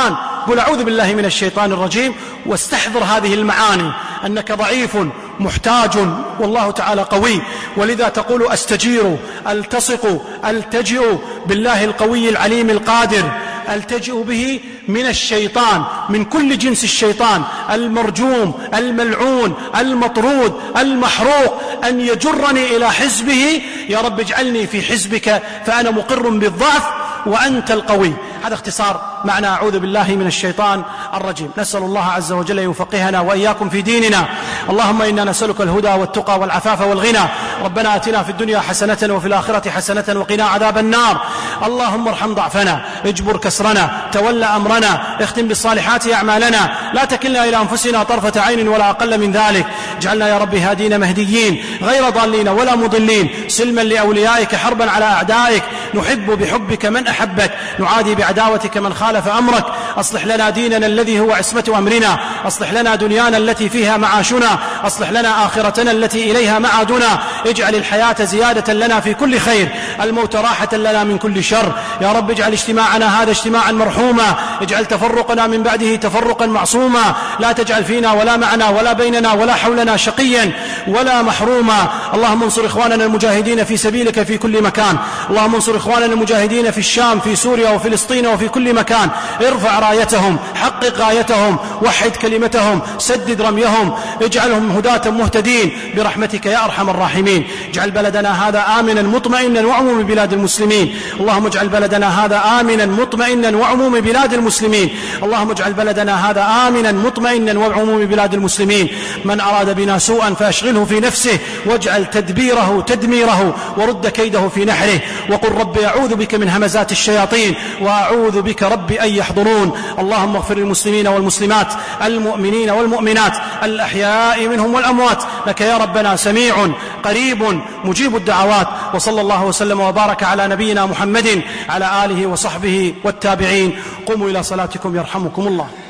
قل أعوذ بالله من الشيطان الرجيم، واستحضر هذه المعاني أنك ضعيف محتاج والله تعالى قوي، ولذا تقول أستجير، ألتصق، ألتجئ بالله القوي العليم القادر، ألتجئ به من الشيطان، من كل جنس الشيطان المرجوم الملعون المطرود المحروق، أن يجرني إلى حزبه. يا رب اجعلني في حزبك فأنا مقر بالضعف وأنت القوي. هذا اختصار معنى أعوذ بالله من الشيطان الرجيم. نسأل الله عز وجل يفقهنا وإياكم في ديننا. اللهم إنا نسألك الهدى والتقى والعفاف والغنى. ربنا آتنا في الدنيا حسنة وفي الآخرة حسنة وقنا عذاب النار. اللهم ارحم ضعفنا، اجبر كسرنا، تولى أمرنا، اختم بالصالحات أعمالنا، لا تكلنا إلى أنفسنا طرفة عين ولا أقل من ذلك. اجعلنا يا رب هادين مهديين غير ضالين ولا مضلين، سلما لأوليائك حربا على أعدائك، نحب بحبك من أحبك، نعادي بعداوتك من خالف أمرك. أصلح لنا ديننا الذي هو عصمة أمرنا، أصلح لنا دنيانا التي فيها معاشنا، أصلح لنا آخرتنا التي إليها معادنا. اجعل الحياة زيادة لنا في كل خير، الموت راحة لنا من كل شر. يا رب اجعل اجتماعنا هذا اجتماعا مرحوما، اجعل تفرقنا من بعده تفرقا معصوما، لا تجعل فينا ولا معنا ولا بيننا ولا حولنا شقيا ولا محروما. اللهم انصر إخواننا المجاهدين في سبيلك في كل مكان، اللهم انصر إخواننا المجاهدين في الشام، في سوريا وفلسطين وفي كل مكان. ارفع رايتهم، حقق غايتهم، وحد كلمتهم، سدد رميهم، اجعلهم هداة مهتدين برحمتك يا أرحم الراحمين. اجعل بلدنا هذا آمنا مطمئنا وعموم بلاد المسلمين. اللهم اجعل بلدنا هذا آمنا مطمئنا وعموم بلاد المسلمين. اللهم اجعل بلدنا هذا آمنا مطمئنا وعموم بلاد المسلمين. من أراد بنا سوءا فأشغله في نفسه، واجعل تدبيره تدميره، ورد كيده في نحره. وقل رب أعوذ بك من همزات الشياطين، وأعوذ بك رب أن يحضرون. اللهم اغفر للمسلمين والمسلمات، المؤمنين والمؤمنات، الأحياء منهم والأموات، لك يا ربنا سميع قريب مجيب الدعوات. وصلى الله وسلم وبارك على نبينا محمد على آله وصحبه والتابعين. قوموا إلى صلاتكم يرحمكم الله.